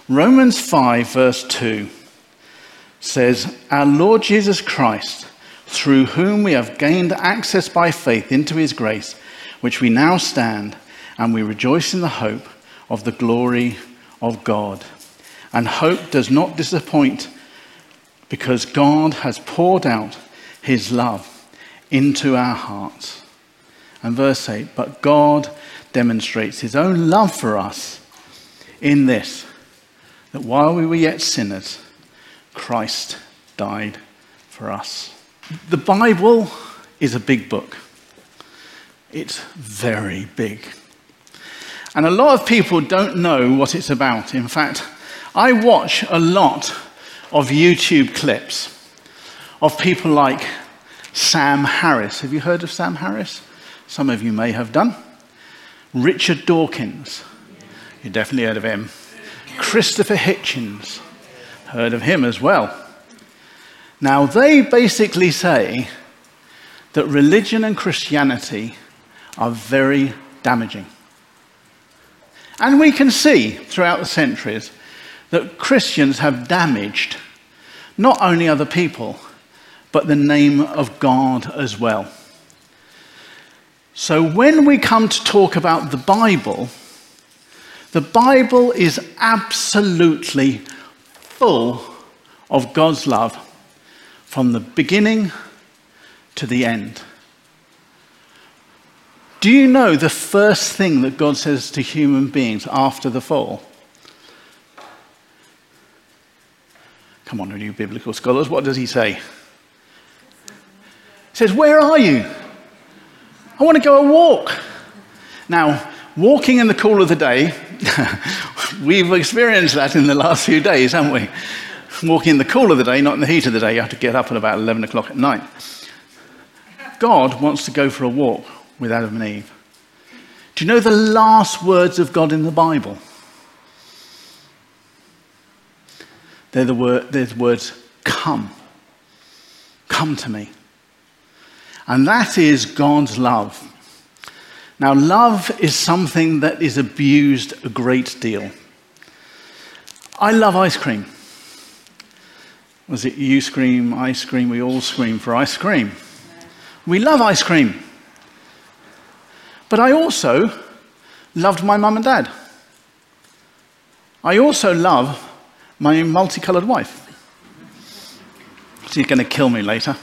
Romans 5 verse 2 says, "Our Lord Jesus Christ, through whom we have gained access by faith into his grace, which we now stand, and we rejoice in the hope of the glory of God. And hope does not disappoint, because God has poured out his love into our hearts." And verse 8, "But God demonstrates his own love for us in this, that while we were yet sinners, Christ died for us." The Bible is a big book. It's very big. And a lot of people don't know what it's about. In fact, I watch a lot of YouTube clips of people like Sam Harris. Have you heard of Sam Harris? Some of you may have done. Richard Dawkins. You definitely heard of him. Christopher Hitchens. Heard of him as well. Now, they basically say that religion and Christianity are very damaging. And we can see throughout the centuries that Christians have damaged not only other people, but the name of God as well. So when we come to talk about the Bible is absolutely full of God's love from the beginning to the end. Do you know the first thing that God says to human beings after the fall? Come on, you biblical scholars, what does he say? He says, "Where are you? I want to go a walk." Now, walking in the cool of the day, we've experienced that in the last few days, haven't we? Walking in the cool of the day, not in the heat of the day. You have to get up at about 11 o'clock at night. God wants to go for a walk with Adam and Eve. Do you know the last words of God in the Bible? They're the words, "Come. Come to me." And that is God's love. Now, love is something that is abused a great deal. I love ice cream. Was it you scream, I scream, we all scream for ice cream. We love ice cream. But I also loved my mum and dad. I also love my multicolored wife. She's going to kill me later.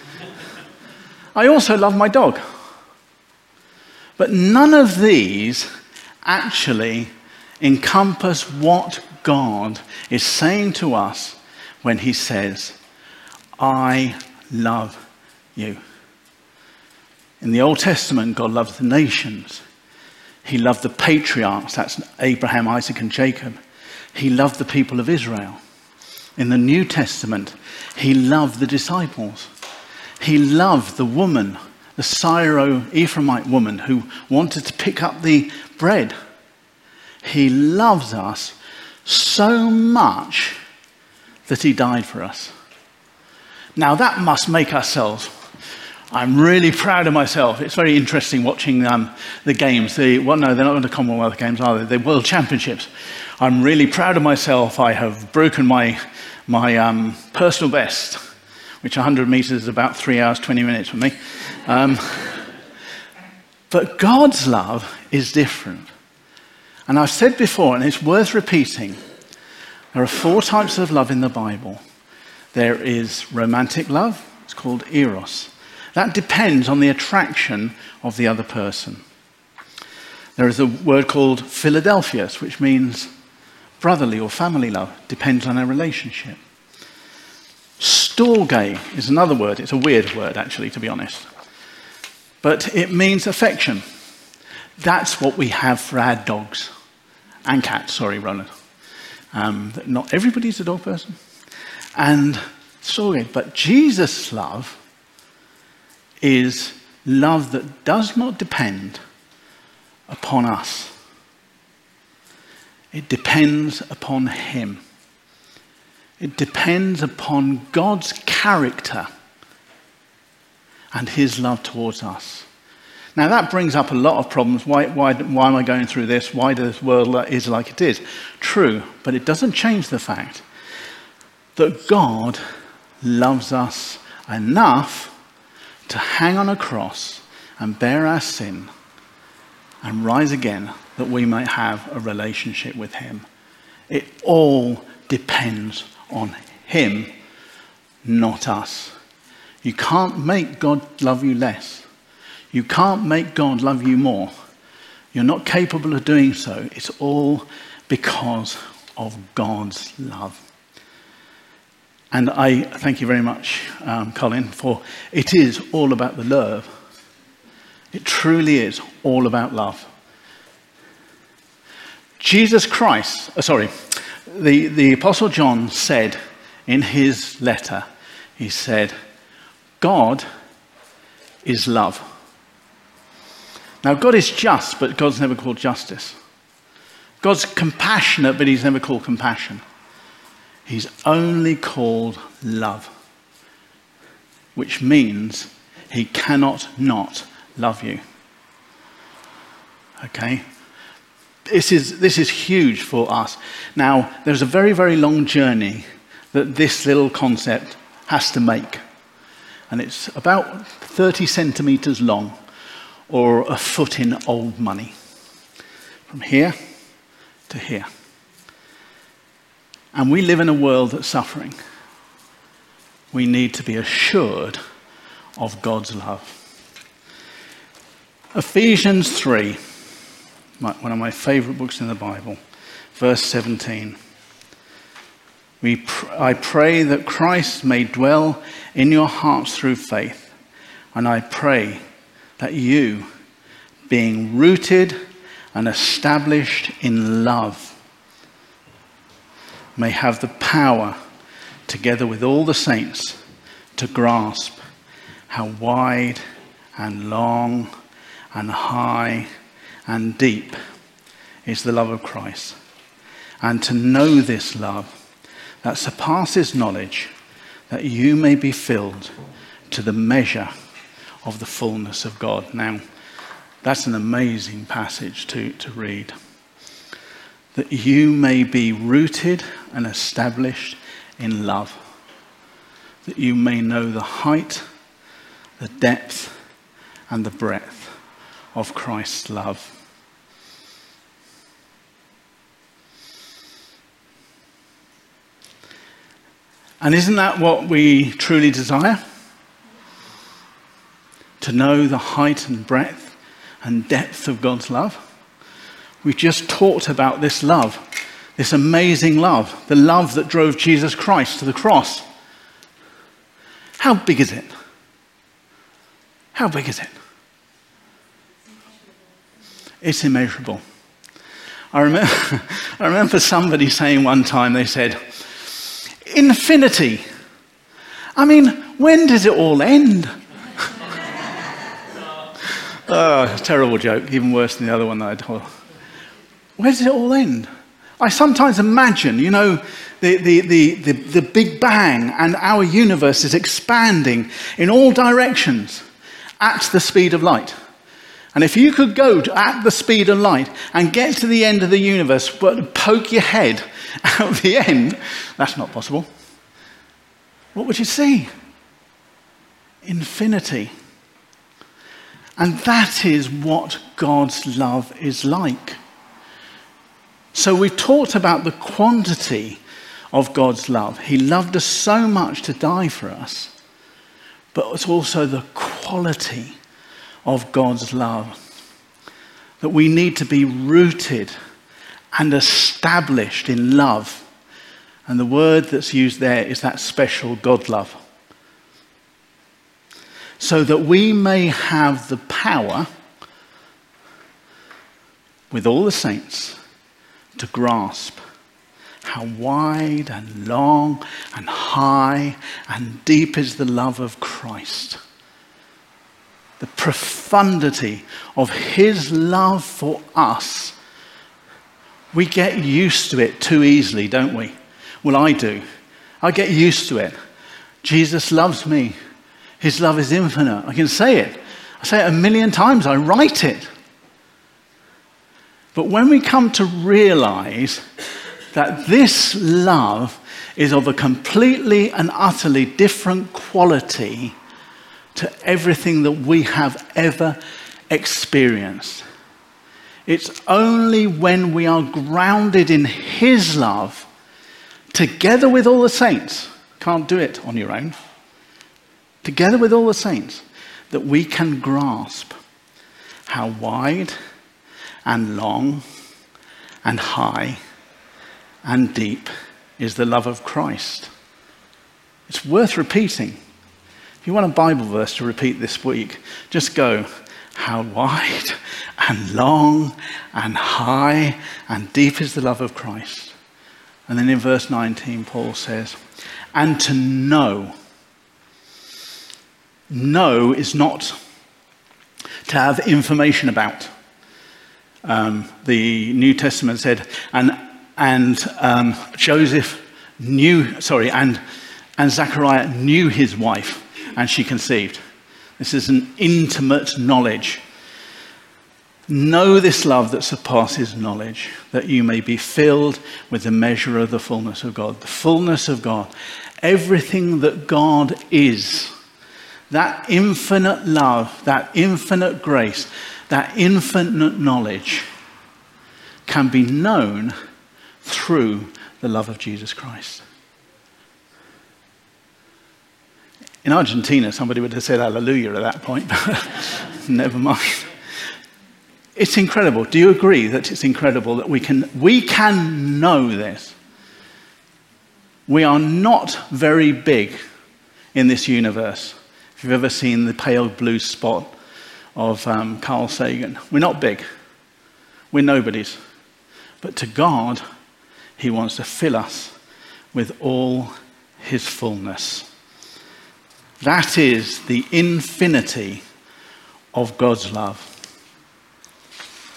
I also love my dog. But none of these actually encompass what God is saying to us when he says, "I love you." In the Old Testament, God loves the nations. He loved the patriarchs, that's Abraham, Isaac, and Jacob. He loved the people of Israel. In the New Testament, he loved the disciples. He loved the woman, the Syro-Ephraimite woman who wanted to pick up the bread. He loves us so much that he died for us. Now that must make ourselves, I'm really proud of myself. It's very interesting watching the games. Well, no, they're not the Commonwealth Games, are they? They're World Championships. I'm really proud of myself. I have broken my personal best, which 100 meters is about 3 hours, 20 minutes for me. But God's love is different. And I've said before, and it's worth repeating, there are 4 types of love in the Bible. There is romantic love. It's called eros. That depends on the attraction of the other person. There is a word called Philadelphius, which means brotherly or family love. Depends on our relationship. Storge is another word. It's a weird word, actually, to be honest. But it means affection. That's what we have for our dogs. And cats, sorry, Roland. Not everybody's a dog person. And storge. But Jesus' love is love that does not depend upon us. It depends upon him. It depends upon God's character and his love towards us. Now that brings up a lot of problems. Why am I going through this? Why does this world is like it is? True, but it doesn't change the fact that God loves us enough to hang on a cross and bear our sin and rise again that we might have a relationship with him. It all depends on him, not us. You can't make God love you less. You can't make God love you more. You're not capable of doing so. It's all because of God's love. And I thank you very much, Colin, for it is all about the love. It truly is all about love. Jesus Christ, the Apostle John said in his letter, he said, God is love. Now, God is just, but God's never called justice. God's compassionate, but he's never called compassion. He's only called love, which means he cannot not love you. Okay? This is huge for us. Now, there's a very, very long journey that this little concept has to make. And it's about 30 centimeters long, or a foot in old money. From here to here. And we live in a world that's suffering. We need to be assured of God's love. Ephesians 3, one of my favorite books in the Bible, verse 17. I pray that Christ may dwell in your hearts through faith, and I pray that you, being rooted and established in love, may have the power, together with all the saints, to grasp how wide and long and high and deep is the love of Christ, and to know this love that surpasses knowledge, that you may be filled to the measure of the fullness of God. Now, that's an amazing passage to read. That you may be rooted and established in love. That you may know the height, the depth, and the breadth of Christ's love. And isn't that what we truly desire? To know the height and breadth and depth of God's love? We just talked about this love, this amazing love, the love that drove Jesus Christ to the cross. How big is it? How big is it? It's immeasurable. I remember somebody saying one time, they said, infinity. I mean, when does it all end? Oh, terrible joke, even worse than the other one that I told. Where does it all end? I sometimes imagine, the Big Bang, and our universe is expanding in all directions at the speed of light. And if you could go at the speed of light and get to the end of the universe, but poke your head out the end, that's not possible. What would you see? Infinity. And that is what God's love is like. So we've talked about the quantity of God's love. He loved us so much to die for us. But it's also the quality of God's love. That we need to be rooted and established in love. And the word that's used there is that special God love. So that we may have the power, with all the saints, to grasp how wide and long and high and deep is the love of Christ. The profundity of his love for us. We get used to it too easily, don't we? Well, I do. I get used to it. Jesus loves me. His love is infinite. I can say it. I say it 1,000,000 times. I write it. But when we come to realize that this love is of a completely and utterly different quality to everything that we have ever experienced, it's only when we are grounded in his love, together with all the saints, can't do it on your own, together with all the saints, that we can grasp how wide and long and high and deep is the love of Christ. It's worth repeating. If you want a Bible verse to repeat this week, just go, how wide and long and high and deep is the love of Christ. And then in verse 19, Paul says, and to know. Know is not to have information about. The New Testament said, and Joseph knew, and Zechariah knew his wife, and she conceived. This is an intimate knowledge. Know this love that surpasses knowledge, that you may be filled with the measure of the fullness of God. The fullness of God. Everything that God is. That infinite love, that infinite grace, that infinite knowledge can be known through the love of Jesus Christ. In Argentina, somebody would have said hallelujah at that point, but never mind. It's incredible. Do you agree that it's incredible that we can know this? We are not very big in this universe. If you've ever seen the pale blue spot of Carl Sagan, we're not big. We're nobodies. But to God, he wants to fill us with all his fullness. That is the infinity of God's love.